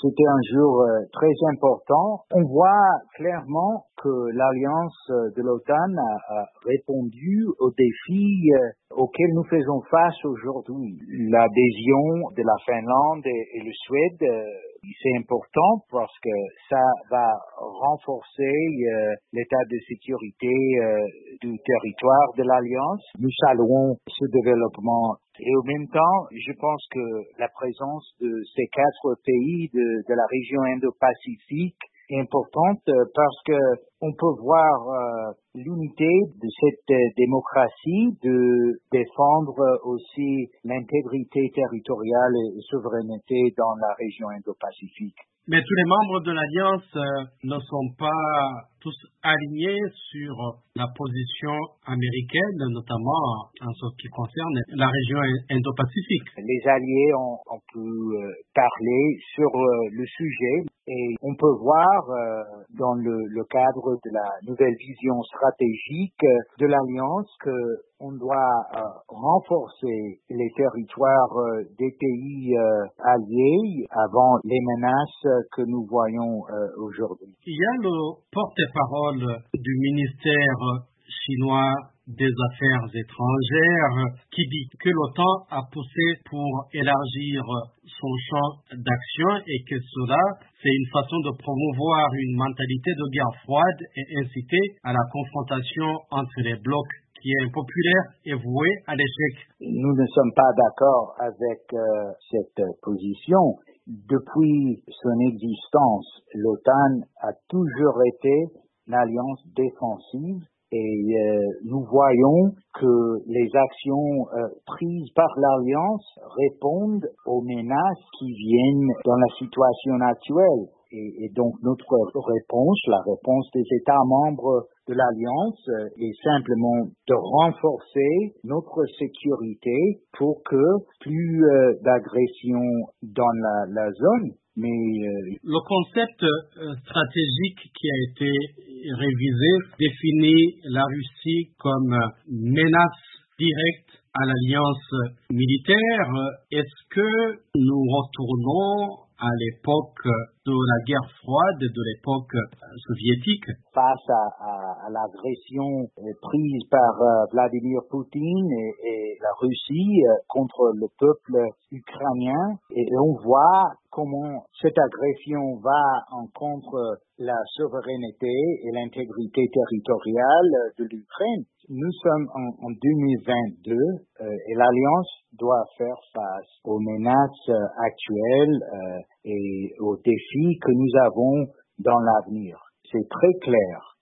C'était un jour très important. On voit clairement que l'alliance de l'OTAN a répondu aux défis auxquels nous faisons face aujourd'hui. L'adhésion de la Finlande et le Suède, c'est important parce que ça va renforcer l'état de sécurité du territoire de l'Alliance. Nous saluons ce développement. Et en même temps, je pense que la présence de ces 4 pays de la région Indo-Pacifique est importante parce que on peut voir l'unité de cette démocratie de défendre aussi l'intégrité territoriale et souveraineté dans la région Indo-Pacifique. Mais tous les membres de l'Alliance ne sont pas tous alignés sur la position américaine, notamment en ce qui concerne la région Indo-Pacifique. Les alliés ont pu parler sur le sujet et on peut voir dans le cadre de la nouvelle vision stratégique de l'Alliance que on doit renforcer les territoires des pays alliés avant les menaces que nous voyons aujourd'hui. Il y a le porte-parole du ministère chinois des Affaires étrangères qui dit que l'OTAN a poussé pour élargir son champ d'action et que cela, c'est une façon de promouvoir une mentalité de guerre froide et inciter à la confrontation entre les blocs qui est impopulaire et voué à l'échec. Nous ne sommes pas d'accord avec cette position. Depuis son existence, l'OTAN a toujours été une alliance défensive et nous voyons que les actions prises par l'alliance répondent aux menaces qui viennent dans la situation actuelle. Et donc notre réponse, la réponse des États membres de l'Alliance est simplement de renforcer notre sécurité pour que plus d'agressions dans la zone. Mais le concept stratégique qui a été révisé définit la Russie comme menace directe à l'alliance militaire. Est-ce que nous retournons à l'époque de la guerre froide, de l'époque soviétique? Face à l'agression prise par Vladimir Poutine et la Russie contre le peuple ukrainien, et on voit comment cette agression va en contre la souveraineté et l'intégrité territoriale de l'Ukraine. Nous sommes en 2022 et l'Alliance doit faire face aux menaces actuelles et aux défis que nous avons dans l'avenir. C'est très clair